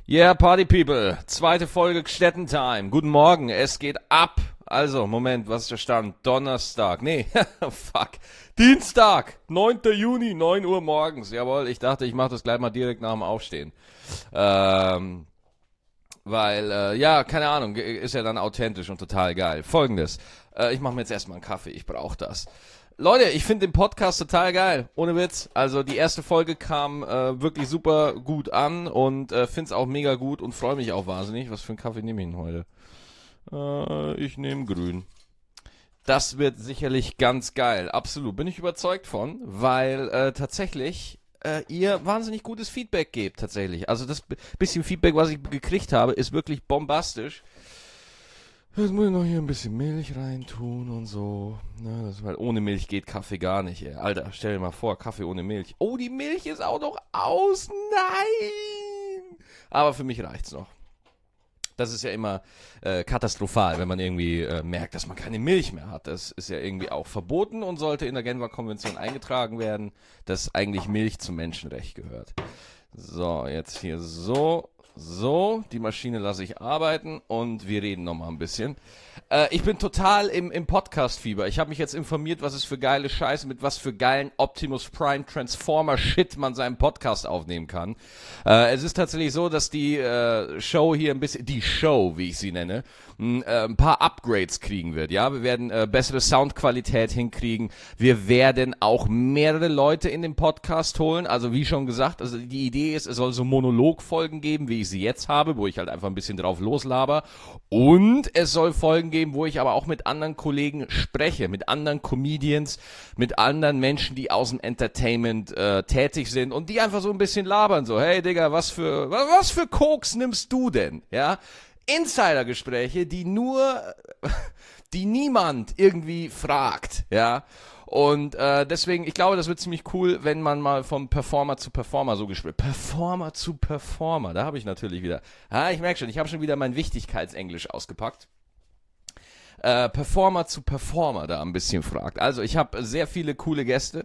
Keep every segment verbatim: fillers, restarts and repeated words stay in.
Yeah, Party People, zweite Folge Gstettentime. Guten Morgen, es geht ab. Also, Moment, was ist der Stand? Donnerstag, nee, fuck, Dienstag, neunter Juni, neun Uhr morgens. Jawohl, ich dachte, ich mache das gleich mal direkt nach dem Aufstehen. Ähm, weil, äh, ja, keine Ahnung, ist ja dann authentisch und total geil. Folgendes, äh, ich mache mir jetzt erstmal einen Kaffee, ich brauche das. Leute, ich finde den Podcast total geil, ohne Witz. Also die erste Folge kam äh, wirklich super gut an und äh, finde es auch mega gut und freue mich auch wahnsinnig. Was für einen Kaffee nehme ich denn heute? Äh, ich nehme grün. Das wird sicherlich ganz geil, absolut. Bin ich überzeugt von, weil äh, tatsächlich äh, ihr wahnsinnig gutes Feedback gebt, tatsächlich. Also das b- bisschen Feedback, was ich gekriegt habe, ist wirklich bombastisch. Jetzt muss ich noch hier ein bisschen Milch reintun und so. Na, das, weil ohne Milch geht Kaffee gar nicht, ey. Alter, stell dir mal vor, Kaffee ohne Milch. Oh, die Milch ist auch noch aus. Nein! Aber für mich reicht's noch. Das ist ja immer äh, katastrophal, wenn man irgendwie äh, merkt, dass man keine Milch mehr hat. Das ist ja irgendwie auch verboten und sollte in der Genfer Konvention eingetragen werden, dass eigentlich Milch zum Menschenrecht gehört. So, jetzt hier so. So, die Maschine lasse ich arbeiten und wir reden nochmal ein bisschen. Äh, ich bin total im, im Podcast-Fieber. Ich habe mich jetzt informiert, was es für geile Scheiße, mit was für geilen Optimus Prime Transformer Shit man seinen Podcast aufnehmen kann. Äh, es ist tatsächlich so, dass die äh, Show hier ein bisschen, die Show, wie ich sie nenne, ein, äh, ein paar Upgrades kriegen wird. Ja, wir werden äh, bessere Soundqualität hinkriegen. Wir werden auch mehrere Leute in den Podcast holen. Also wie schon gesagt, also die Idee ist, es soll so Monologfolgen geben, wie ich sie jetzt habe, wo ich halt einfach ein bisschen drauf loslaber. Und es soll Folgen geben, wo ich aber auch mit anderen Kollegen spreche, mit anderen Comedians, mit anderen Menschen, die aus dem Entertainment äh, tätig sind und die einfach so ein bisschen labern, so, hey Digga, was für, was, was für Koks nimmst du denn? Ja, Insidergespräche, die nur, die niemand irgendwie fragt, ja. Und äh, deswegen, ich glaube, das wird ziemlich cool, wenn man mal vom Performer zu Performer so gespielt. Performer zu Performer, da habe ich natürlich wieder. Ah, ich merke schon, ich habe schon wieder mein Wichtigkeitsenglisch ausgepackt. Äh, Performer zu Performer da ein bisschen fragt. Also ich habe sehr viele coole Gäste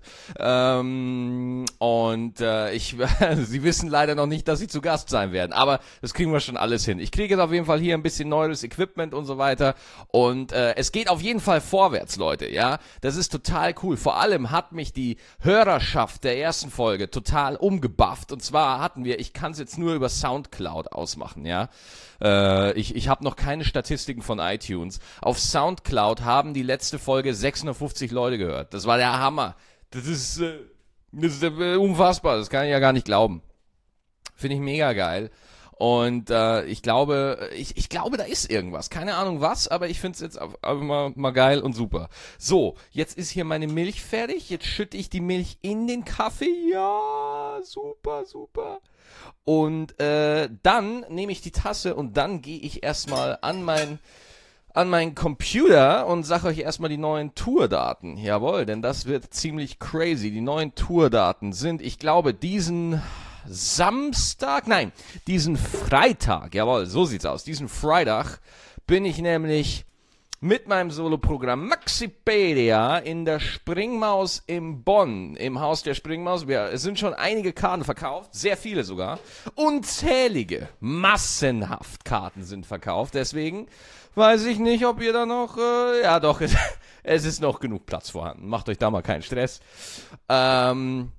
ähm, und äh, ich, sie wissen leider noch nicht, dass sie zu Gast sein werden, aber das kriegen wir schon alles hin. Ich kriege jetzt auf jeden Fall hier ein bisschen neues Equipment und so weiter und äh, es geht auf jeden Fall vorwärts, Leute, ja. Das ist total cool. Vor allem hat mich die Hörerschaft der ersten Folge total umgebufft und zwar hatten wir, ich kann es jetzt nur über Soundcloud ausmachen, ja. Äh, ich ich habe noch keine Statistiken von iTunes. Auf Soundcloud haben die letzte Folge sechshundertfünfzig Leute gehört. Das war der Hammer. Das ist, äh, das ist äh, unfassbar. Das kann ich ja gar nicht glauben. Finde ich mega geil. Und äh, ich glaube, ich, ich glaube, da ist irgendwas. Keine Ahnung was, aber ich finde es jetzt einfach mal, mal geil und super. So, jetzt ist hier meine Milch fertig. Jetzt schütte ich die Milch in den Kaffee. Ja, super, super. Und äh, dann nehme ich die Tasse und dann gehe ich erstmal an mein an meinen Computer und sage euch erstmal die neuen Tourdaten. Jawohl, denn das wird ziemlich crazy. Die neuen Tourdaten sind, ich glaube, diesen Samstag, nein, diesen Freitag, jawohl, so sieht's aus. Diesen Freitag bin ich nämlich mit meinem Soloprogramm Maxipedia in der Springmaus in Bonn, im Haus der Springmaus. Wir, es sind schon einige Karten verkauft, sehr viele sogar. Unzählige, massenhaft Karten sind verkauft. Deswegen weiß ich nicht, ob ihr da noch, äh, ja doch, es, es ist noch genug Platz vorhanden. Macht euch da mal keinen Stress. Ähm...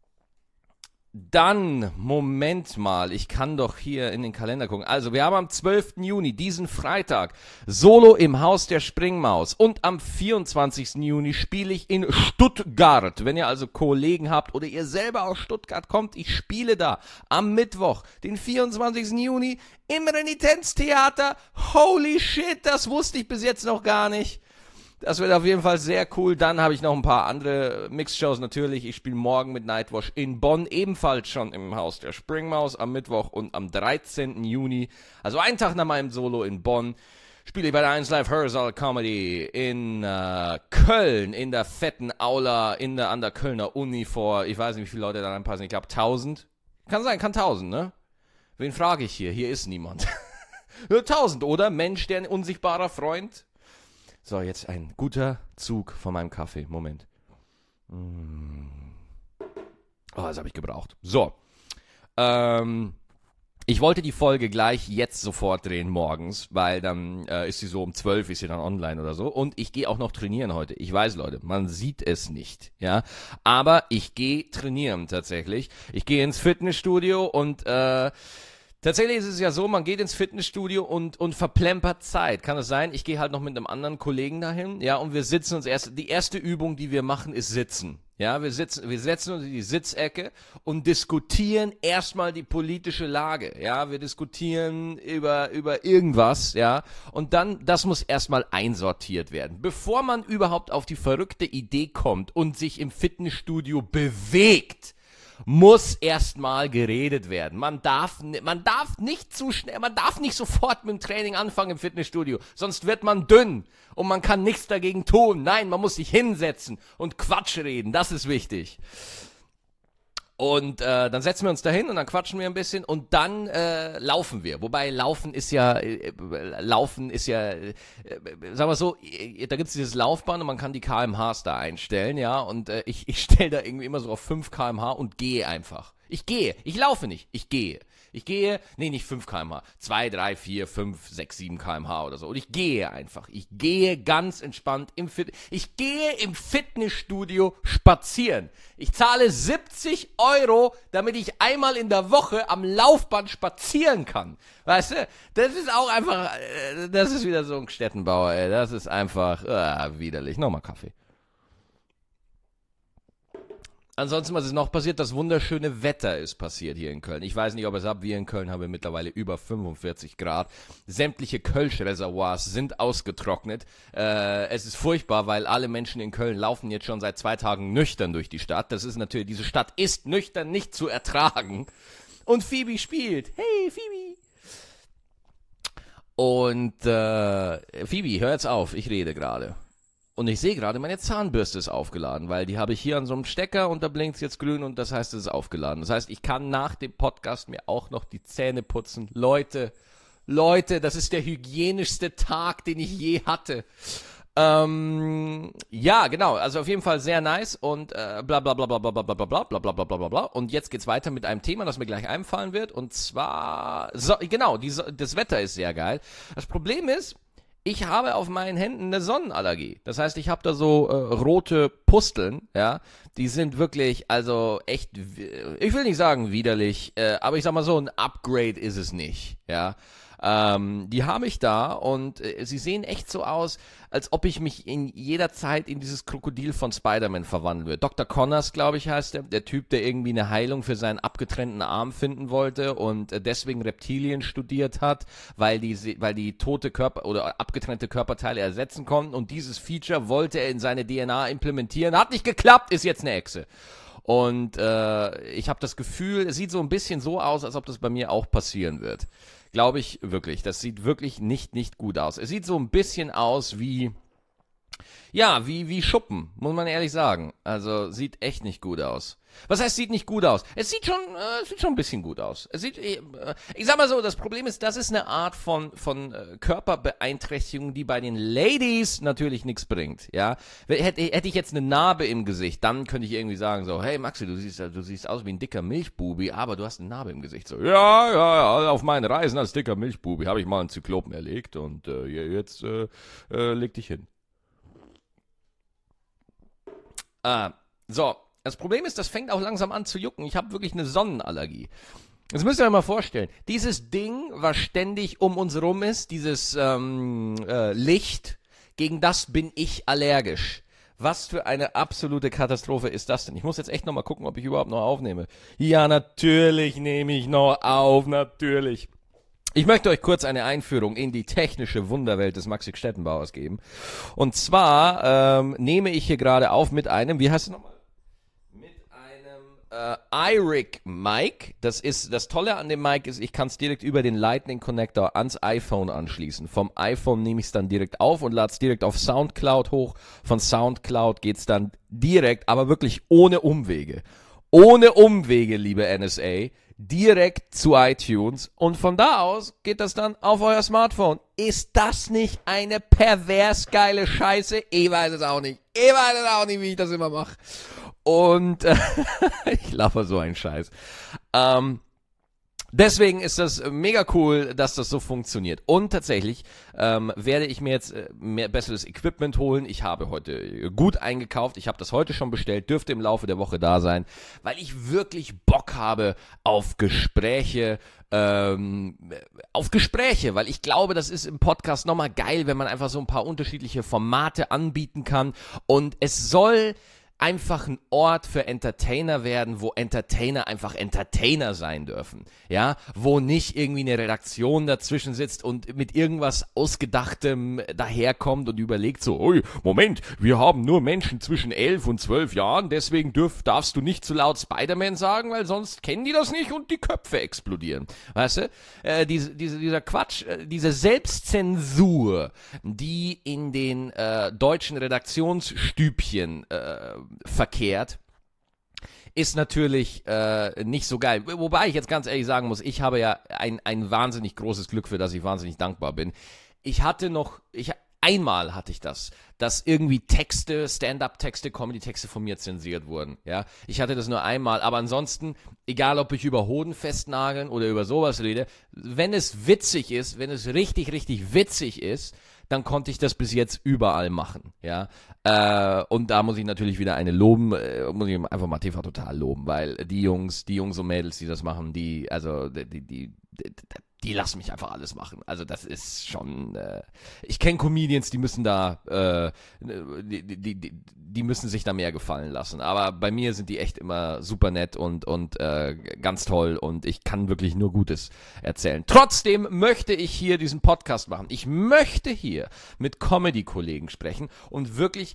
Dann, Moment mal, ich kann doch hier in den Kalender gucken. Also, wir haben am zwölften Juni, diesen Freitag, Solo im Haus der Springmaus. Und am vierundzwanzigsten Juni spiele ich in Stuttgart. Wenn ihr also Kollegen habt oder ihr selber aus Stuttgart kommt, ich spiele da am Mittwoch, den vierundzwanzigsten Juni, im Renitenztheater. Holy shit, das wusste ich bis jetzt noch gar nicht. Das wird auf jeden Fall sehr cool. Dann habe ich noch ein paar andere Mixshows natürlich. Ich spiele morgen mit Nightwash in Bonn, ebenfalls schon im Haus der Springmaus am Mittwoch und am dreizehnten Juni, also einen Tag nach meinem Solo in Bonn, spiele ich bei der eins Live Hörsaal Comedy in äh, Köln, in der fetten Aula, in der, an der Kölner Uni vor, ich weiß nicht, wie viele Leute da reinpassen, ich glaube tausend. Kann sein, kann tausend, ne? Wen frage ich hier? Hier ist niemand. tausend, oder? Mensch, der ein unsichtbarer Freund. So, jetzt ein guter Zug von meinem Kaffee. Moment. Oh, das habe ich gebraucht. So. Ähm, Ich wollte die Folge gleich jetzt sofort drehen morgens, weil dann äh, ist sie so um zwölf, ist sie dann online oder so. Und ich gehe auch noch trainieren heute. Ich weiß, Leute, man sieht es nicht, ja. Aber ich gehe trainieren tatsächlich. Ich gehe ins Fitnessstudio und äh, tatsächlich ist es ja so, man geht ins Fitnessstudio und und verplempert Zeit. Kann es sein? Ich gehe halt noch mit einem anderen Kollegen dahin, ja, und wir sitzen uns erst. Die erste Übung, die wir machen, ist Sitzen. Ja, wir sitzen, wir setzen uns in die Sitzecke und diskutieren erstmal die politische Lage. Ja, wir diskutieren über, über irgendwas, ja. Und dann, das muss erstmal einsortiert werden. Bevor man überhaupt auf die verrückte Idee kommt und sich im Fitnessstudio bewegt, muss erstmal geredet werden. Man darf, man darf nicht zu schnell, man darf nicht sofort mit dem Training anfangen im Fitnessstudio, sonst wird man dünn und man kann nichts dagegen tun. Nein, man muss sich hinsetzen und Quatsch reden, das ist wichtig. Und äh, dann setzen wir uns dahin und dann quatschen wir ein bisschen und dann äh, laufen wir. Wobei Laufen ist ja, äh, Laufen ist ja, äh, sagen wir so, äh, da gibt's dieses Laufband und man kann die Kilometer pro Stunde da einstellen, ja. Und äh, ich, ich stelle da irgendwie immer so auf fünf Kilometer pro Stunde und gehe einfach. Ich gehe, ich laufe nicht, ich gehe. Ich gehe, nee, nicht fünf Kilometer pro Stunde, zwei, drei, vier, fünf, sechs, sieben Kilometer pro Stunde oder so. Und ich gehe einfach. Ich gehe ganz entspannt im Fit. Ich gehe im Fitnessstudio spazieren. Ich zahle siebzig Euro, damit ich einmal in der Woche am Laufband spazieren kann. Weißt du, das ist auch einfach, das ist wieder so ein Städtenbauer, ey. Das ist einfach äh, widerlich. Nochmal Kaffee. Ansonsten, was ist noch passiert? Das wunderschöne Wetter ist passiert hier in Köln. Ich weiß nicht, ob es ab. Wir in Köln haben wir mittlerweile über fünfundvierzig Grad. Sämtliche Kölsch-Reservoirs sind ausgetrocknet. Äh, es ist furchtbar, weil alle Menschen in Köln laufen jetzt schon seit zwei Tagen nüchtern durch die Stadt. Das ist natürlich, diese Stadt ist nüchtern nicht zu ertragen. Und Phoebe spielt. Hey, Phoebe. Und äh, Phoebe, hör jetzt auf, ich rede gerade. Und ich sehe gerade, meine Zahnbürste ist aufgeladen, weil die habe ich hier an so einem Stecker und da blinkt es jetzt grün und das heißt, es ist aufgeladen. Das heißt, ich kann nach dem Podcast mir auch noch die Zähne putzen. Leute, Leute, das ist der hygienischste Tag, den ich je hatte. Ähm, ja, genau, also auf jeden Fall sehr nice und äh, bla bla bla bla bla bla bla bla bla bla bla bla bla bla. Und jetzt geht's weiter mit einem Thema, das mir gleich einfallen wird. Und zwar, so, genau, die, das Wetter ist sehr geil. Das Problem ist, ich habe auf meinen Händen eine Sonnenallergie. Das heißt, ich habe da so äh, rote Pusteln, ja. Die sind wirklich, also echt, ich will nicht sagen widerlich, äh, aber ich sag mal so, ein Upgrade ist es nicht, ja. Ähm, die habe ich da und äh, sie sehen echt so aus, als ob ich mich in jeder Zeit in dieses Krokodil von Spider-Man verwandeln würde. Doktor Connors, glaube ich, heißt der, der Typ, der irgendwie eine Heilung für seinen abgetrennten Arm finden wollte und äh, deswegen Reptilien studiert hat, weil die, weil die tote Körper oder abgetrennte Körperteile ersetzen konnten und dieses Feature wollte er in seine D N A implementieren. Hat nicht geklappt, ist jetzt eine Echse. Und äh, ich habe das Gefühl, es sieht so ein bisschen so aus, als ob das bei mir auch passieren wird. Glaube ich wirklich. Das sieht wirklich nicht, nicht gut aus. Es sieht so ein bisschen aus wie, ja, wie, wie Schuppen, muss man ehrlich sagen. Also, sieht echt nicht gut aus. Was heißt, sieht nicht gut aus? Es sieht schon, äh, sieht schon ein bisschen gut aus. Es sieht, äh, ich sag mal so, das Problem ist, das ist eine Art von, von äh, Körperbeeinträchtigung, die bei den Ladies natürlich nichts bringt, ja. Hätte, hätte ich jetzt eine Narbe im Gesicht, dann könnte ich irgendwie sagen so, hey Maxi, du siehst, du siehst aus wie ein dicker Milchbubi, aber du hast eine Narbe im Gesicht. So, ja, ja, ja, auf meinen Reisen als dicker Milchbubi habe ich mal einen Zyklopen erlegt und äh, jetzt äh, äh, leg dich hin. Ah, so. Das Problem ist, das fängt auch langsam an zu jucken. Ich habe wirklich eine Sonnenallergie. Das müsst ihr euch mal vorstellen. Dieses Ding, was ständig um uns rum ist, dieses ähm, äh, Licht, gegen das bin ich allergisch. Was für eine absolute Katastrophe ist das denn? Ich muss jetzt echt nochmal gucken, ob ich überhaupt noch aufnehme. Ja, natürlich nehme ich noch auf, natürlich. Ich möchte euch kurz eine Einführung in die technische Wunderwelt des Maxi Stettenbauers geben. Und zwar ähm, nehme ich hier gerade auf mit einem, wie heißt es nochmal? Äh, iRig Mic. Das ist, das Tolle an dem Mic ist, ich kann es direkt über den Lightning Connector ans iPhone anschließen. Vom iPhone nehme ich es dann direkt auf und lade es direkt auf Soundcloud hoch. Von Soundcloud geht's dann direkt, aber wirklich ohne Umwege. Ohne Umwege, liebe N S A, direkt zu iTunes und von da aus geht das dann auf euer Smartphone. Ist das nicht eine pervers geile Scheiße? Ich weiß es auch nicht. Ich weiß es auch nicht, wie ich das immer mache. Und äh, ich lache so einen Scheiß. Ähm, Deswegen ist das mega cool, dass das so funktioniert. Und tatsächlich ähm, werde ich mir jetzt äh, mehr besseres Equipment holen. Ich habe heute gut eingekauft. Ich habe das heute schon bestellt, dürfte im Laufe der Woche da sein, weil ich wirklich Bock habe auf Gespräche, ähm, auf Gespräche, weil ich glaube, das ist im Podcast nochmal geil, wenn man einfach so ein paar unterschiedliche Formate anbieten kann. Und es soll einfach ein Ort für Entertainer werden, wo Entertainer einfach Entertainer sein dürfen, ja, wo nicht irgendwie eine Redaktion dazwischen sitzt und mit irgendwas Ausgedachtem daherkommt und überlegt so, ui, Moment, wir haben nur Menschen zwischen elf und zwölf Jahren, deswegen dürf, darfst du nicht zu laut Spider-Man sagen, weil sonst kennen die das nicht und die Köpfe explodieren, weißt du, äh, diese, diese, dieser Quatsch, äh, diese Selbstzensur, die in den äh, deutschen Redaktionsstübchen äh, verkehrt, ist natürlich äh, nicht so geil. Wobei ich jetzt ganz ehrlich sagen muss, ich habe ja ein, ein wahnsinnig großes Glück, für das ich wahnsinnig dankbar bin. Ich hatte noch, ich einmal hatte ich das, dass irgendwie Texte, Stand-up-Texte, Comedy-Texte von mir zensiert wurden. Ja, ich hatte das nur einmal, aber ansonsten, egal ob ich über Hoden festnageln oder über sowas rede, wenn es witzig ist, wenn es richtig, richtig witzig ist, dann konnte ich das bis jetzt überall machen, ja, äh, und da muss ich natürlich wieder eine loben, äh, muss ich einfach mal T V Total loben, weil die Jungs, die Jungs und Mädels, die das machen, die, also, die, die, die, die lassen mich einfach alles machen, also das ist schon, äh, ich kenne Comedians, die müssen da, äh, die, die, die, die müssen sich da mehr gefallen lassen, aber bei mir sind die echt immer super nett und, und äh, ganz toll und ich kann wirklich nur Gutes erzählen. Trotzdem möchte ich hier diesen Podcast machen. Ich möchte hier mit Comedy-Kollegen sprechen und wirklich,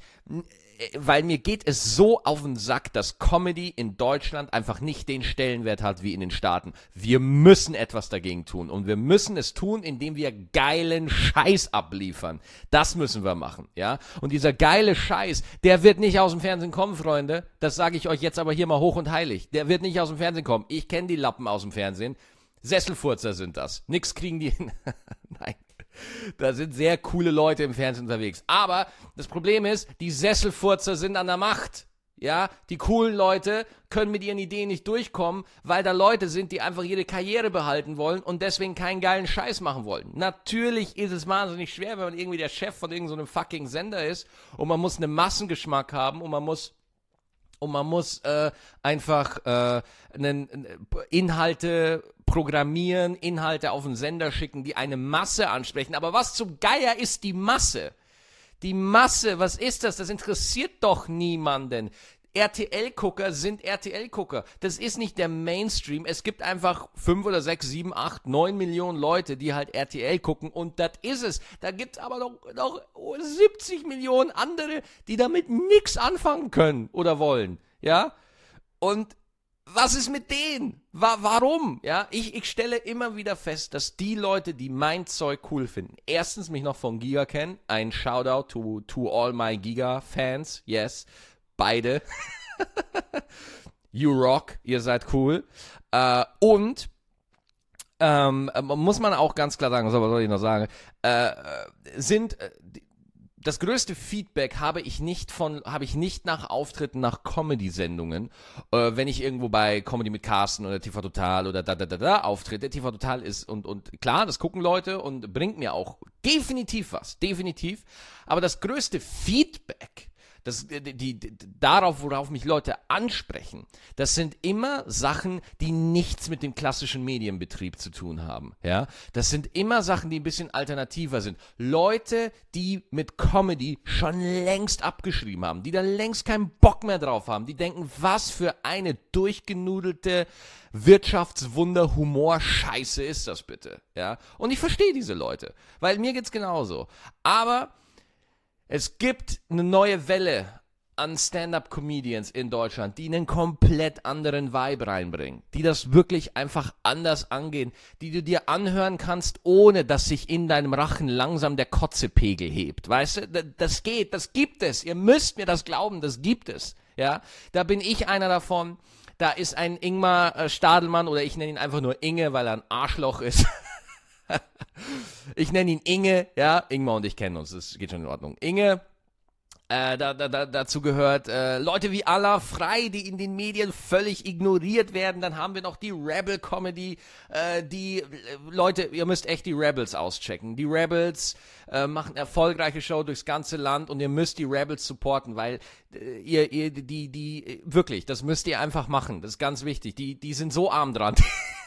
weil mir geht es so auf den Sack, dass Comedy in Deutschland einfach nicht den Stellenwert hat wie in den Staaten. Wir müssen etwas dagegen tun und wir müssen es tun, indem wir geilen Scheiß abliefern. Das müssen wir machen, ja. Und dieser geile Scheiß, der wird nicht aus dem Fernsehen kommen, Freunde. Das sage ich euch jetzt aber hier mal hoch und heilig. Der wird nicht aus dem Fernsehen kommen. Ich kenne die Lappen aus dem Fernsehen. Sesselfurzer sind das. Nix kriegen die hin. Nein. Da sind sehr coole Leute im Fernsehen unterwegs. Aber das Problem ist, die Sesselfurzer sind an der Macht. Ja, die coolen Leute können mit ihren Ideen nicht durchkommen, weil da Leute sind, die einfach ihre Karriere behalten wollen und deswegen keinen geilen Scheiß machen wollen. Natürlich ist es wahnsinnig schwer, wenn man irgendwie der Chef von irgendeinem so fucking Sender ist und man muss einen Massengeschmack haben und man muss und man muss äh, einfach äh, einen, Inhalte programmieren, Inhalte auf den Sender schicken, die eine Masse ansprechen. Aber was zum Geier ist die Masse? Die Masse, was ist das? Das interessiert doch niemanden. R T L-Gucker sind R T L-Gucker. Das ist nicht der Mainstream. Es gibt einfach fünf oder sechs, sieben, acht, neun Millionen Leute, die halt R T L gucken und das ist es. Da gibt's aber noch, noch siebzig Millionen andere, die damit nichts anfangen können oder wollen. Ja? Und was ist mit denen? Wa- warum? Ja, ich, ich stelle immer wieder fest, dass die Leute, die mein Zeug cool finden, erstens mich noch vom Giga kennen. Ein Shoutout to, to all my Giga-Fans. Yes, beide. You rock, ihr seid cool. Äh, und ähm, muss man auch ganz klar sagen, was soll ich noch sagen, äh, sind äh, das größte Feedback habe ich nicht von, habe ich nicht nach Auftritten, nach Comedy-Sendungen, äh, wenn ich irgendwo bei Comedy mit Carsten oder T V Total oder da da da da auftrete. T V Total ist und und klar, das gucken Leute und bringt mir auch definitiv was, definitiv. Aber das größte Feedback, das, die, die, die, darauf, worauf mich Leute ansprechen, das sind immer Sachen, die nichts mit dem klassischen Medienbetrieb zu tun haben. Ja, das sind immer Sachen, die ein bisschen alternativer sind. Leute, die mit Comedy schon längst abgeschrieben haben, die da längst keinen Bock mehr drauf haben, die denken, was für eine durchgenudelte Wirtschaftswunder-Humor-Scheiße ist das bitte. Ja, und ich verstehe diese Leute, weil mir geht's genauso. Aber es gibt eine neue Welle an Stand-up-Comedians in Deutschland, die einen komplett anderen Vibe reinbringen, die das wirklich einfach anders angehen, die du dir anhören kannst, ohne dass sich in deinem Rachen langsam der Kotzepegel hebt, weißt du, das geht, das gibt es, ihr müsst mir das glauben, das gibt es, ja, da bin ich einer davon, da ist ein Ingmar Stadelmann, oder ich nenne ihn einfach nur Inge, weil er ein Arschloch ist. Ich nenne ihn Inge, ja, Ingmar und ich kennen uns, das geht schon in Ordnung. Inge, Äh, da, da, da, dazu gehört äh, Leute wie Allah Frei, die in den Medien völlig ignoriert werden. Dann haben wir noch die Rebel-Comedy. Äh, die äh, Leute, ihr müsst echt die Rebels auschecken. Die Rebels äh, machen erfolgreiche Show durchs ganze Land und ihr müsst die Rebels supporten, weil äh, ihr, ihr, die, die, wirklich, das müsst ihr einfach machen. Das ist ganz wichtig. Die, die sind so arm dran.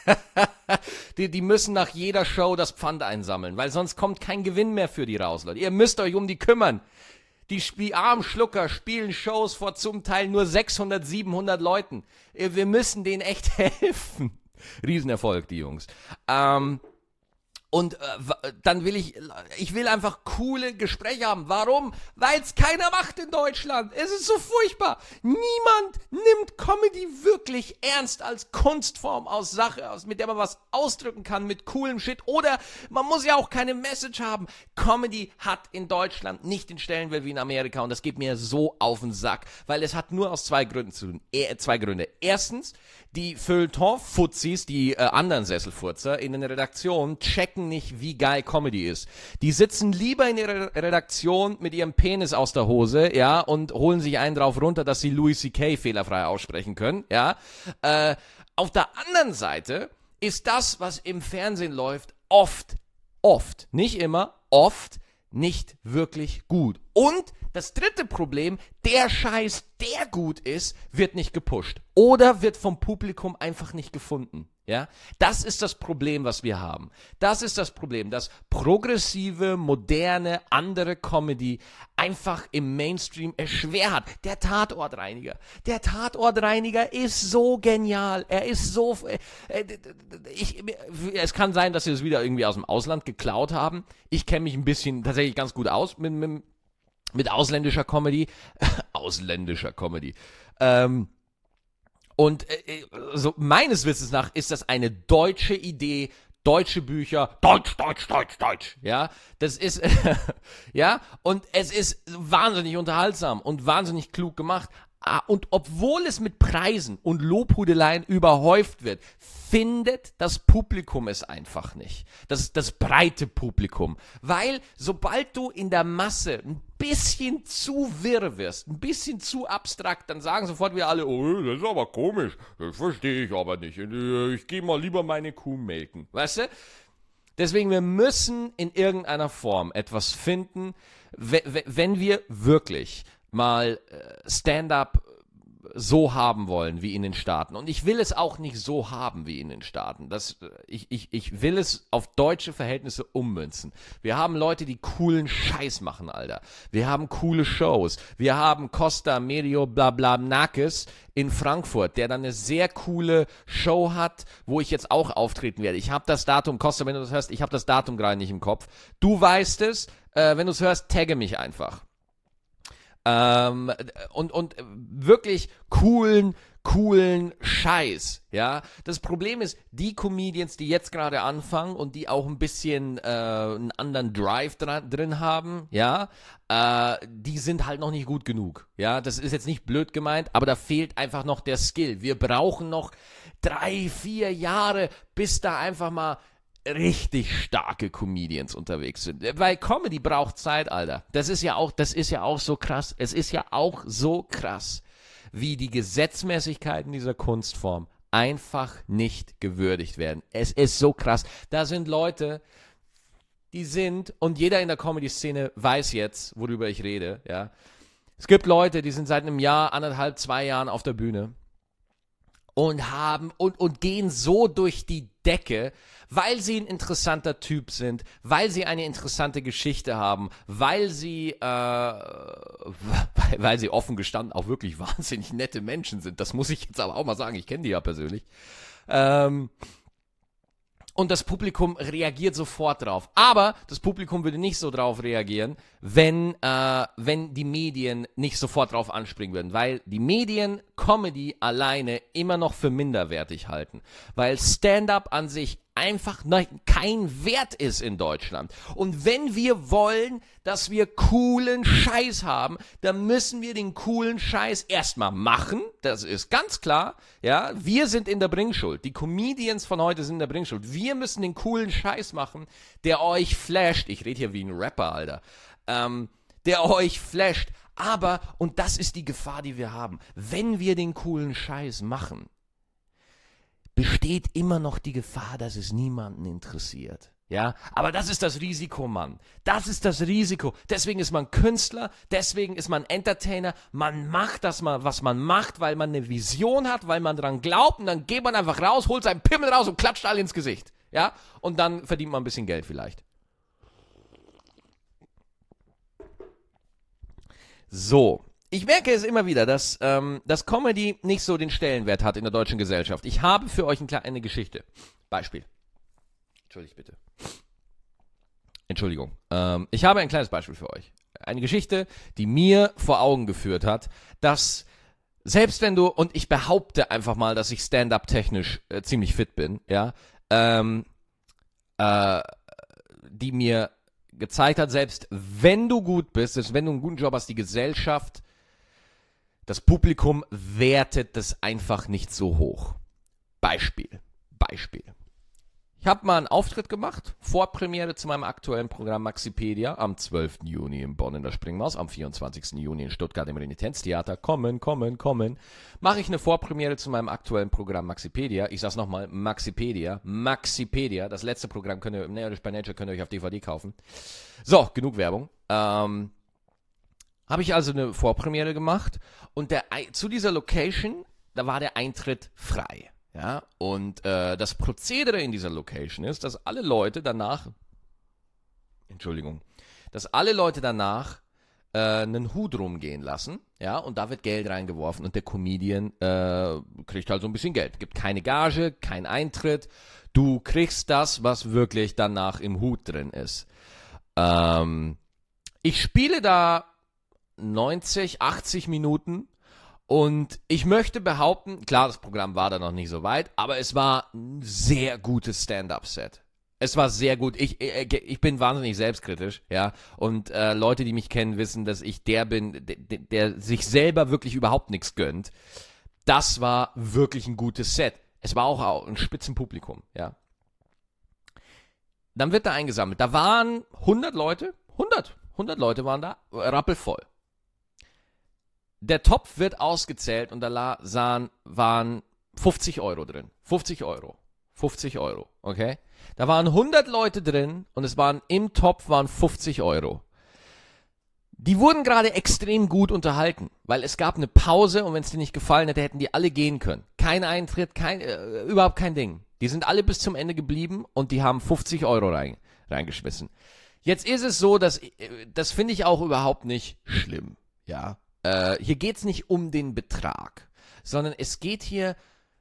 die, die müssen nach jeder Show das Pfand einsammeln, weil sonst kommt kein Gewinn mehr für die raus, Leute. Ihr müsst euch um die kümmern. Die, die armen Schlucker spielen Shows vor zum Teil nur sechshundert, siebenhundert Leuten. Wir müssen denen echt helfen. Riesenerfolg, die Jungs. Ähm, und äh, dann will ich, ich will einfach coole Gespräche haben. Warum? Weil es keiner macht in Deutschland. Es ist so furchtbar. Niemand nimmt Comedy wirklich ernst als Kunstform aus Sache, aus, mit der man was ausdrücken kann, mit coolem Shit. Oder man muss ja auch keine Message haben. Comedy hat in Deutschland nicht den Stellenwert wie in Amerika und das geht mir so auf den Sack, weil es hat nur aus zwei Gründen zu tun. E- zwei Gründe. Erstens, die Feuilleton-Fuzis, die äh, anderen Sesselfurzer in den Redaktionen checken nicht, wie geil Comedy ist. Die sitzen lieber in ihrer Redaktion mit ihrem Penis aus der Hose, ja, und holen sich einen drauf runter, dass sie Louis C K fehlerfrei aussprechen können, ja. Äh, auf der anderen Seite ist das, was im Fernsehen läuft, oft, oft, nicht immer, oft nicht wirklich gut. Und das dritte Problem, der Scheiß, der gut ist, wird nicht gepusht. Oder wird vom Publikum einfach nicht gefunden. Ja, das ist das Problem, was wir haben. Das ist das Problem, dass progressive, moderne, andere Comedy einfach im Mainstream es schwer hat. Der Tatortreiniger. Der Tatortreiniger ist so genial. Er ist so... Äh, ich, es kann sein, dass sie es wieder irgendwie aus dem Ausland geklaut haben. Ich kenne mich ein bisschen tatsächlich ganz gut aus mit, mit, mit ausländischer Comedy. ausländischer Comedy. Ähm... Und äh, so meines Wissens nach ist das eine deutsche Idee, deutsche Bücher, Deutsch, Deutsch, Deutsch, Deutsch, ja, das ist, ja, und es ist wahnsinnig unterhaltsam und wahnsinnig klug gemacht. Und obwohl es mit Preisen und Lobhudeleien überhäuft wird, findet das Publikum es einfach nicht. Das, das breite Publikum. Weil sobald du in der Masse ein bisschen zu wirr wirst, ein bisschen zu abstrakt, dann sagen sofort wieder alle, oh, das ist aber komisch, das verstehe ich aber nicht. Ich gehe mal lieber meine Kuh melken. Weißt du? Deswegen, wir müssen in irgendeiner Form etwas finden, wenn wir wirklich mal äh, Stand-up so haben wollen wie in den Staaten. Und ich will es auch nicht so haben wie in den Staaten. Das, ich, ich, ich will es auf deutsche Verhältnisse ummünzen. Wir haben Leute, die coolen Scheiß machen, Alter. Wir haben coole Shows. Wir haben Costa Medio Blablabnakis in Frankfurt, der dann eine sehr coole Show hat, wo ich jetzt auch auftreten werde. Ich habe das Datum, Costa, wenn du das hörst, ich habe das Datum gerade nicht im Kopf. Du weißt es, äh, wenn du es hörst, tagge mich einfach. Ähm, und, und wirklich coolen, coolen Scheiß, ja. Das Problem ist, die Comedians, die jetzt gerade anfangen und die auch ein bisschen äh, einen anderen Drive dran, drin haben, ja, äh, die sind halt noch nicht gut genug, ja. Das ist jetzt nicht blöd gemeint, aber da fehlt einfach noch der Skill. Wir brauchen noch drei, vier Jahre, bis da einfach mal richtig starke Comedians unterwegs sind. Weil Comedy braucht Zeit, Alter. Das ist ja auch, das ist ja auch so krass. Es ist ja auch so krass, wie die Gesetzmäßigkeiten dieser Kunstform einfach nicht gewürdigt werden. Es ist so krass. Da sind Leute, die sind, und jeder in der Comedy-Szene weiß jetzt, worüber ich rede, ja. Es gibt Leute, die sind seit einem Jahr, anderthalb, zwei Jahren auf der Bühne und haben, und, und gehen so durch die Decke, weil sie ein interessanter Typ sind, weil sie eine interessante Geschichte haben, weil sie, äh, weil sie offen gestanden auch wirklich wahnsinnig nette Menschen sind. Das muss ich jetzt aber auch mal sagen, ich kenne die ja persönlich. Ähm, und das Publikum reagiert sofort drauf. Aber das Publikum würde nicht so drauf reagieren, wenn, äh, wenn die Medien nicht sofort drauf anspringen würden. Weil die Medien Comedy alleine immer noch für minderwertig halten. Weil Stand-up an sich einfach kein Wert ist in Deutschland. Und wenn wir wollen, dass wir coolen Scheiß haben, dann müssen wir den coolen Scheiß erstmal machen. Das ist ganz klar. Ja, wir sind in der Bringschuld. Die Comedians von heute sind in der Bringschuld. Wir müssen den coolen Scheiß machen, der euch flasht. Ich rede hier wie ein Rapper, Alter. Ähm, der euch flasht. Aber, und das ist die Gefahr, die wir haben, wenn wir den coolen Scheiß machen, besteht immer noch die Gefahr, dass es niemanden interessiert. Ja, aber das ist das Risiko, Mann. Das ist das Risiko. Deswegen ist man Künstler, deswegen ist man Entertainer. Man macht das mal, was man macht, weil man eine Vision hat, weil man dran glaubt und dann geht man einfach raus, holt seinen Pimmel raus und klatscht alle ins Gesicht. Ja, und dann verdient man ein bisschen Geld vielleicht. So. Ich merke es immer wieder, dass, ähm, dass Comedy nicht so den Stellenwert hat in der deutschen Gesellschaft. Ich habe für euch eine, eine Geschichte. Beispiel. Entschuldigt bitte. Entschuldigung. Ähm, ich habe ein kleines Beispiel für euch. Eine Geschichte, die mir vor Augen geführt hat, dass selbst wenn du, und ich behaupte einfach mal, dass ich Stand-up technisch äh, ziemlich fit bin, ja, ähm, äh, die mir gezeigt hat, selbst wenn du gut bist, selbst wenn du einen guten Job hast, die Gesellschaft, das Publikum wertet das einfach nicht so hoch. Beispiel, Beispiel. Ich habe mal einen Auftritt gemacht, Vorpremiere zu meinem aktuellen Programm Maxipedia am zwölften Juni in Bonn in der Springmaus, am vierundzwanzigsten Juni in Stuttgart im Renitenztheater. Kommen, kommen, kommen. Mache ich eine Vorpremiere zu meinem aktuellen Programm Maxipedia. Ich sag's nochmal, Maxipedia, Maxipedia. Das letzte Programm könnt ihr, im Nerdist by Nature könnt ihr euch auf D V D kaufen. So, genug Werbung. Ähm, habe ich also eine Vorpremiere gemacht und der, zu dieser Location, da war der Eintritt frei. Ja, und äh, das Prozedere in dieser Location ist, dass alle Leute danach, Entschuldigung, dass alle Leute danach äh, einen Hut rumgehen lassen, ja, und da wird Geld reingeworfen und der Comedian äh, kriegt halt so ein bisschen Geld. Gibt keine Gage, kein Eintritt, du kriegst das, was wirklich danach im Hut drin ist. Ähm, ich spiele da neunzig, achtzig Minuten. Und ich möchte behaupten, klar, das Programm war da noch nicht so weit, aber es war ein sehr gutes Stand-up-Set. Es war sehr gut. Ich, ich, ich bin wahnsinnig selbstkritisch, ja. Und äh, Leute, die mich kennen, wissen, dass ich der bin, der, der sich selber wirklich überhaupt nichts gönnt. Das war wirklich ein gutes Set. Es war auch ein Spitzenpublikum, ja. Dann wird da eingesammelt. Da waren hundert Leute, hundert, hundert Leute waren da, rappelvoll. Der Topf wird ausgezählt und da sahen, waren fünfzig Euro drin. fünfzig Euro. fünfzig Euro, okay? Da waren hundert Leute drin und es waren im Topf waren fünfzig Euro. Die wurden gerade extrem gut unterhalten, weil es gab eine Pause und wenn es dir nicht gefallen hätte, hätten die alle gehen können. Kein Eintritt, kein, äh, überhaupt kein Ding. Die sind alle bis zum Ende geblieben und die haben fünfzig Euro rein, reingeschmissen. Jetzt ist es so, dass, das finde ich auch überhaupt nicht schlimm, ja. Uh, hier geht es nicht um den Betrag, sondern es geht hier,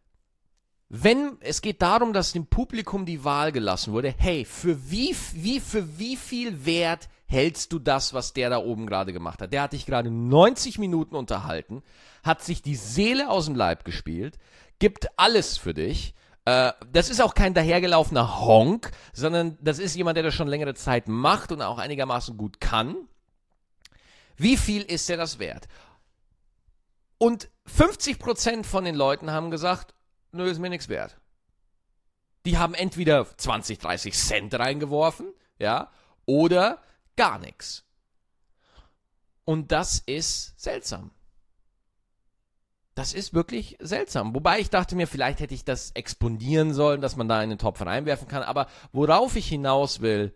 wenn, es geht darum, dass dem Publikum die Wahl gelassen wurde, hey, für wie, wie, für wie viel Wert hältst du das, was der da oben gerade gemacht hat? Der hat dich gerade neunzig Minuten unterhalten, hat sich die Seele aus dem Leib gespielt, gibt alles für dich. Uh, das ist auch kein dahergelaufener Honk, sondern das ist jemand, der das schon längere Zeit macht und auch einigermaßen gut kann. Wie viel ist der das wert? Und fünfzig Prozent von den Leuten haben gesagt, nö, ist mir nichts wert. Die haben entweder zwanzig, dreißig Cent reingeworfen, ja, oder gar nichts. Und das ist seltsam. Das ist wirklich seltsam. Wobei ich dachte mir, vielleicht hätte ich das exponieren sollen, dass man da in den Topf reinwerfen kann. Aber worauf ich hinaus will,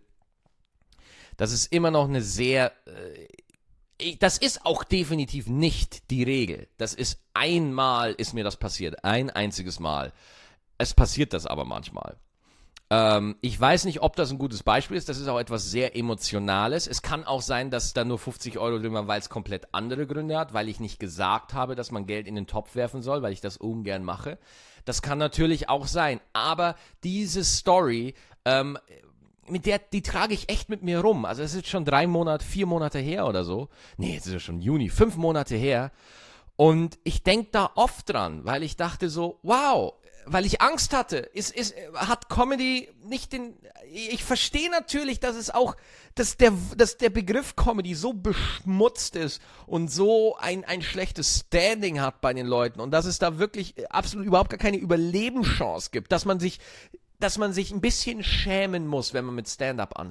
das ist immer noch eine sehr... Äh, Das ist auch definitiv nicht die Regel. Das ist einmal ist mir das passiert. Ein einziges Mal. Es passiert das aber manchmal. Ähm, ich weiß nicht, ob das ein gutes Beispiel ist. Das ist auch etwas sehr Emotionales. Es kann auch sein, dass da nur fünfzig Euro drin waren, weil es komplett andere Gründe hat, weil ich nicht gesagt habe, dass man Geld in den Topf werfen soll, weil ich das ungern mache. Das kann natürlich auch sein. Aber diese Story... Ähm, mit der, die trage ich echt mit mir rum. Also es ist schon drei Monate, vier Monate her oder so. Nee, jetzt ist es schon Juni, fünf Monate her. Und ich denke da oft dran, weil ich dachte so, wow, weil ich Angst hatte. Ist, ist, hat Comedy nicht den... Ich verstehe natürlich, dass es auch, dass der, dass der Begriff Comedy so beschmutzt ist und so ein, ein schlechtes Standing hat bei den Leuten und dass es da wirklich absolut überhaupt gar keine Überlebenschance gibt, dass man sich... dass man sich ein bisschen schämen muss, wenn man mit Stand-up anfängt.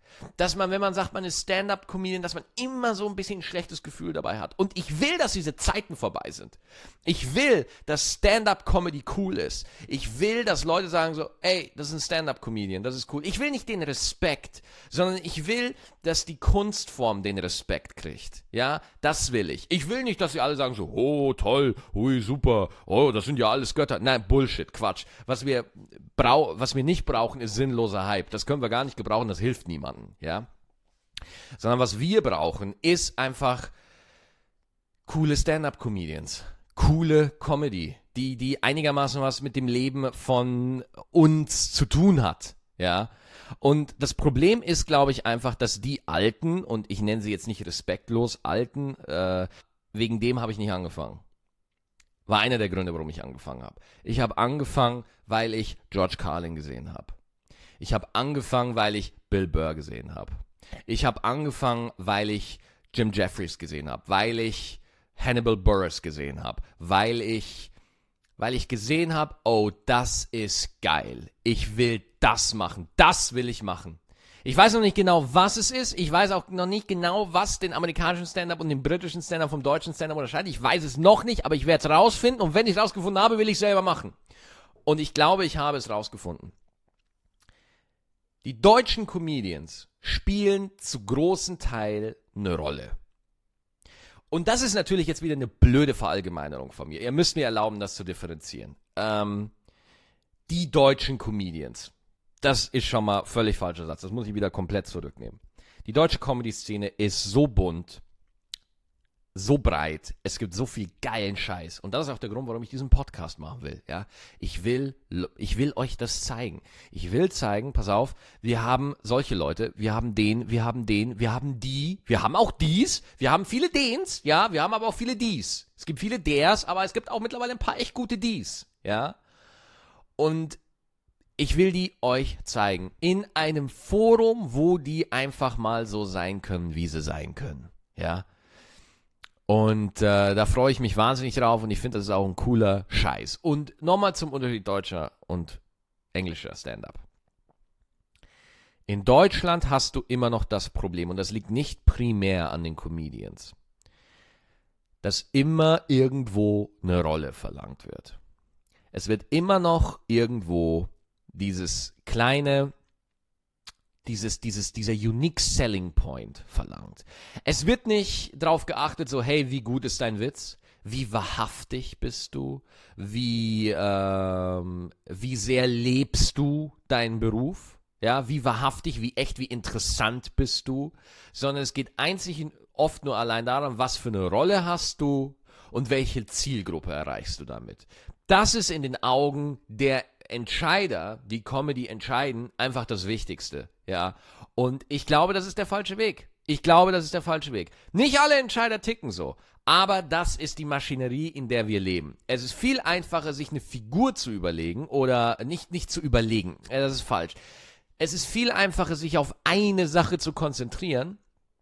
Dass man, wenn man sagt, man ist Stand-Up-Comedian, dass man immer so ein bisschen ein schlechtes Gefühl dabei hat. Und ich will, dass diese Zeiten vorbei sind. Ich will, dass Stand-Up-Comedy cool ist. Ich will, dass Leute sagen so, ey, das ist ein Stand-Up-Comedian, das ist cool. Ich will nicht den Respekt, sondern ich will, dass die Kunstform den Respekt kriegt. Ja, das will ich. Ich will nicht, dass sie alle sagen so, oh, toll, hui, super, oh, das sind ja alles Götter. Nein, Bullshit, Quatsch. Was wir, brau- was wir nicht brauchen, ist sinnloser Hype. Das können wir gar nicht gebrauchen, das hilft niemandem. Ja, sondern was wir brauchen, ist einfach coole Stand-Up-Comedians, coole Comedy, die, die einigermaßen was mit dem Leben von uns zu tun hat, ja. Und das Problem ist, glaube ich, einfach, dass die Alten, und ich nenne sie jetzt nicht respektlos Alten, äh, wegen dem habe ich nicht angefangen. War einer der Gründe, warum ich angefangen habe. Ich habe angefangen, weil ich George Carlin gesehen habe. Ich habe angefangen, weil ich Bill Burr gesehen habe. Ich habe angefangen, weil ich Jim Jeffries gesehen habe, weil ich Hannibal Buress gesehen habe, weil ich, weil ich gesehen habe, oh, das ist geil. Ich will das machen. Das will ich machen. Ich weiß noch nicht genau, was es ist. Ich weiß auch noch nicht genau, was den amerikanischen Stand-Up und den britischen Stand-Up vom deutschen Stand-Up unterscheidet. Ich weiß es noch nicht, aber ich werde es rausfinden. Und wenn ich es rausgefunden habe, will ich es selber machen. Und ich glaube, ich habe es rausgefunden. Die deutschen Comedians spielen zu großen Teil eine Rolle. Und das ist natürlich jetzt wieder eine blöde Verallgemeinerung von mir. Ihr müsst mir erlauben, das zu differenzieren. Ähm, die deutschen Comedians. Das ist schon mal völlig falscher Satz. Das muss ich wieder komplett zurücknehmen. Die deutsche Comedy-Szene ist so bunt, so breit, es gibt so viel geilen Scheiß. Und das ist auch der Grund, warum ich diesen Podcast machen will. Ja? Ich will, ich will euch das zeigen. Ich will zeigen, pass auf, wir haben solche Leute, wir haben den, wir haben den, wir haben die, wir haben auch dies, wir haben viele dens, ja, wir haben aber auch viele dies. Es gibt viele ders, aber es gibt auch mittlerweile ein paar echt gute dies, ja. Und ich will die euch zeigen in einem Forum, wo die einfach mal so sein können, wie sie sein können, ja. Und äh, da freue ich mich wahnsinnig drauf und ich finde, das ist auch ein cooler Scheiß. Und nochmal zum Unterschied deutscher und englischer Stand-Up. In Deutschland hast du immer noch das Problem, und das liegt nicht primär an den Comedians, dass immer irgendwo eine Rolle verlangt wird. Es wird immer noch irgendwo dieses kleine... Dieses, dieses, dieser unique selling point verlangt. Es wird nicht drauf geachtet, so, hey, wie gut ist dein Witz? Wie wahrhaftig bist du? Wie, ähm, wie sehr lebst du deinen Beruf? Ja, wie wahrhaftig, wie echt, wie interessant bist du? Sondern es geht einzig und oft nur allein darum, was für eine Rolle hast du und welche Zielgruppe erreichst du damit. Das ist in den Augen der Entscheider, die Comedy entscheiden, einfach das Wichtigste, ja. Und ich glaube, das ist der falsche Weg. Ich glaube, das ist der falsche Weg. Nicht alle Entscheider ticken so, aber das ist die Maschinerie, in der wir leben. Es ist viel einfacher, sich eine Figur zu überlegen oder nicht, nicht zu überlegen. Das ist falsch. Es ist viel einfacher, sich auf eine Sache zu konzentrieren.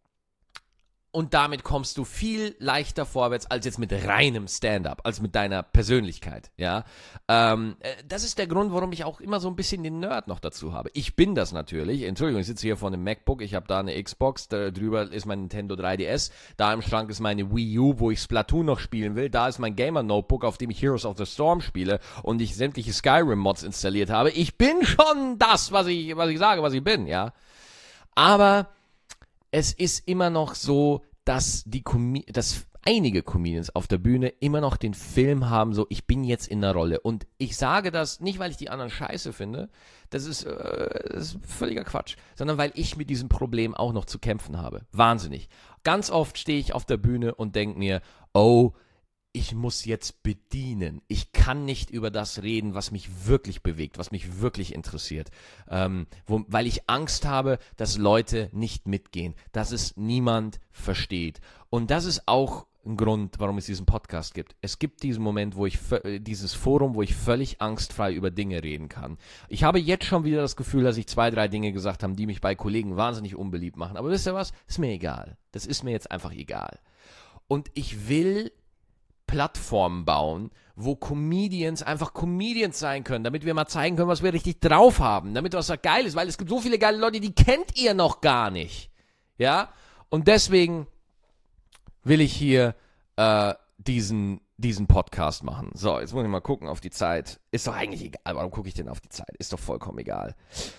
Und damit kommst du viel leichter vorwärts als jetzt mit reinem Stand-up, als mit deiner Persönlichkeit, ja. Ähm, das ist der Grund, warum ich auch immer so ein bisschen den Nerd noch dazu habe. Ich bin das natürlich. Entschuldigung, ich sitze hier vor einem MacBook, ich habe da eine Xbox, da drüber ist mein Nintendo drei D S, da im Schrank ist meine Wii U, wo ich Splatoon noch spielen will, da ist mein Gamer-Notebook, auf dem ich Heroes of the Storm spiele und ich sämtliche Skyrim-Mods installiert habe. Ich bin schon das, was ich, was ich sage, was ich bin, ja. Aber es ist immer noch so, dass die Com- dass einige Comedians auf der Bühne immer noch den Film haben, so, ich bin jetzt in der Rolle. Und ich sage das nicht, weil ich die anderen scheiße finde, das ist, äh, das ist völliger Quatsch, sondern weil ich mit diesem Problem auch noch zu kämpfen habe. Wahnsinnig. Ganz oft stehe ich auf der Bühne und denke mir, oh, ich muss jetzt bedienen. Ich kann nicht über das reden, was mich wirklich bewegt, was mich wirklich interessiert. Ähm, wo, weil ich Angst habe, dass Leute nicht mitgehen, dass es niemand versteht. Und das ist auch ein Grund, warum es diesen Podcast gibt. Es gibt diesen Moment, wo ich, dieses Forum, wo ich völlig angstfrei über Dinge reden kann. Ich habe jetzt schon wieder das Gefühl, dass ich zwei, drei Dinge gesagt habe, die mich bei Kollegen wahnsinnig unbeliebt machen. Aber wisst ihr was? Ist mir egal. Das ist mir jetzt einfach egal. Und ich will Plattformen bauen, wo Comedians einfach Comedians sein können, damit wir mal zeigen können, was wir richtig drauf haben, damit was da geil ist, weil es gibt so viele geile Leute, die kennt ihr noch gar nicht, ja, und deswegen will ich hier äh, diesen, diesen Podcast machen. So, jetzt muss ich mal gucken auf die Zeit, ist doch eigentlich egal, warum gucke ich denn auf die Zeit, ist doch vollkommen egal.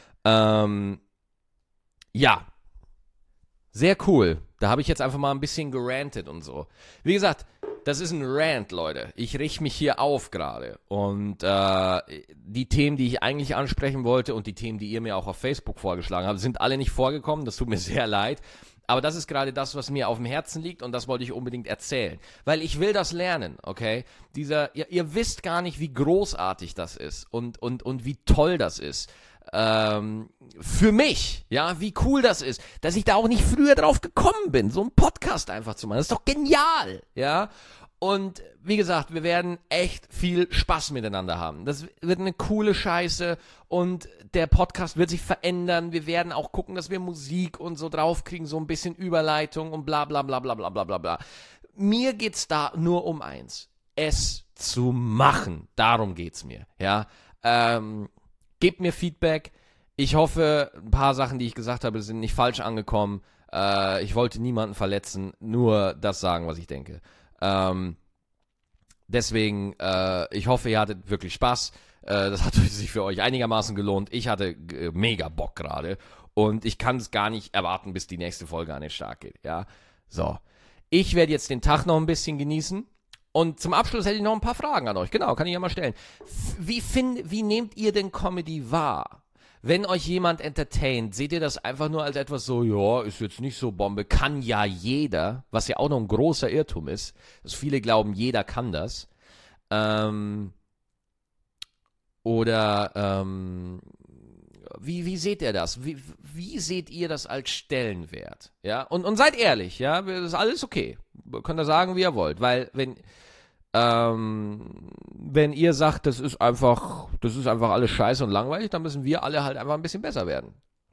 Ähm, ja, sehr cool, da habe ich jetzt einfach mal ein bisschen gerantet und so. Wie gesagt, das ist ein Rant, Leute. Ich richte mich hier auf gerade. Und äh, die Themen, die ich eigentlich ansprechen wollte und die Themen, die ihr mir auch auf Facebook vorgeschlagen habt, sind alle nicht vorgekommen. Das tut mir sehr leid. Aber das ist gerade das, was mir auf dem Herzen liegt und das wollte ich unbedingt erzählen. Weil ich will das lernen, okay? Dieser, ihr, ihr wisst gar nicht, wie großartig das ist und, und, und wie toll das ist. Ähm, für mich, ja, wie cool das ist, dass ich da auch nicht früher drauf gekommen bin, so einen Podcast einfach zu machen. Das ist doch genial, ja. Und wie gesagt, wir werden echt viel Spaß miteinander haben. Das wird eine coole Scheiße und der Podcast wird sich verändern. Wir werden auch gucken, dass wir Musik und so draufkriegen, so ein bisschen Überleitung und bla bla bla bla bla bla bla bla. Mir geht's da nur um eins, es zu machen. Darum geht's mir, ja. Ähm, Gebt mir Feedback. Ich hoffe, ein paar Sachen, die ich gesagt habe, sind nicht falsch angekommen. Äh, ich wollte niemanden verletzen, nur das sagen, was ich denke. Ähm, deswegen, äh, ich hoffe, ihr hattet wirklich Spaß. Äh, das hat sich für euch einigermaßen gelohnt. Ich hatte äh, mega Bock gerade. Und ich kann es gar nicht erwarten, bis die nächste Folge an den Start geht. Ja, so. Ich werde jetzt den Tag noch ein bisschen genießen. Und zum Abschluss hätte ich noch ein paar Fragen an euch. Genau, kann ich ja mal stellen. Wie, find, wie nehmt ihr denn Comedy wahr? Wenn euch jemand entertaint, seht ihr das einfach nur als etwas so, ja, ist jetzt nicht so Bombe, kann ja jeder, was ja auch noch ein großer Irrtum ist, dass viele glauben, jeder kann das. Ähm, oder ähm, wie, wie seht ihr das? Wie, wie seht ihr das als Stellenwert? Ja, und, und seid ehrlich, ja, das ist alles okay. Könnt ihr sagen, wie ihr wollt, weil wenn Ähm, wenn ihr sagt, das ist einfach, das ist einfach alles scheiße und langweilig, dann müssen wir alle halt einfach ein bisschen besser werden.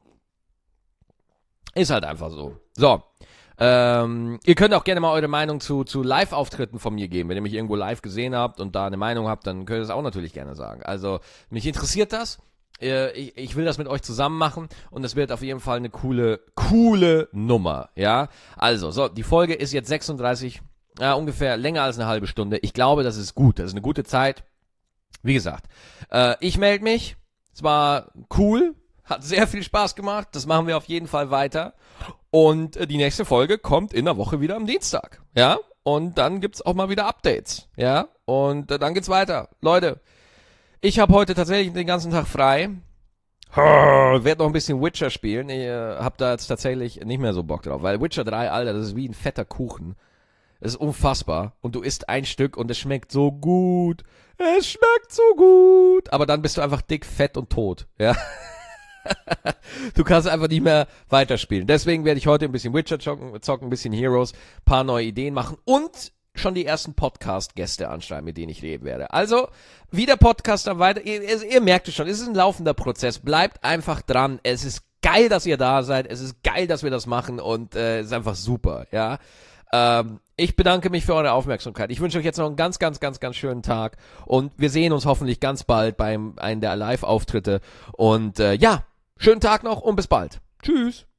Ist halt einfach so. So. Ähm, ihr könnt auch gerne mal eure Meinung zu, zu Live-Auftritten von mir geben. Wenn ihr mich irgendwo live gesehen habt und da eine Meinung habt, dann könnt ihr das auch natürlich gerne sagen. Also, mich interessiert das. Äh, ich, ich will das mit euch zusammen machen und es wird auf jeden Fall eine coole, coole Nummer. Ja. Also, so, die Folge ist jetzt sechsunddreißig Ja, ungefähr länger als eine halbe Stunde. Ich glaube, das ist gut. Das ist eine gute Zeit. Wie gesagt, äh, ich melde mich. Es war cool. Hat sehr viel Spaß gemacht. Das machen wir auf jeden Fall weiter. Und äh, die nächste Folge kommt in der Woche wieder am Dienstag. Ja? Und dann gibt's auch mal wieder Updates. Ja? Und äh, dann geht's weiter. Leute, ich habe heute tatsächlich den ganzen Tag frei. Werde noch ein bisschen Witcher spielen. Ich äh, habe da jetzt tatsächlich nicht mehr so Bock drauf. Weil Witcher drei, Alter, das ist wie ein fetter Kuchen. Es ist unfassbar. Und du isst ein Stück und es schmeckt so gut. Es schmeckt so gut. Aber dann bist du einfach dick, fett und tot. Ja. Du kannst einfach nicht mehr weiterspielen. Deswegen werde ich heute ein bisschen Witcher zocken, zocken ein bisschen Heroes, paar neue Ideen machen und schon die ersten Podcast-Gäste anschreiben, mit denen ich reden werde. Also, wie der Podcast dann weiter, ihr, ihr merkt es schon, es ist ein laufender Prozess. Bleibt einfach dran. Es ist geil, dass ihr da seid. Es ist geil, dass wir das machen und äh, es ist einfach super, ja. Ähm, ich bedanke mich für eure Aufmerksamkeit. Ich wünsche euch jetzt noch einen ganz, ganz, ganz, ganz schönen Tag und wir sehen uns hoffentlich ganz bald beim einem der Live-Auftritte und äh, ja, schönen Tag noch und bis bald. Tschüss.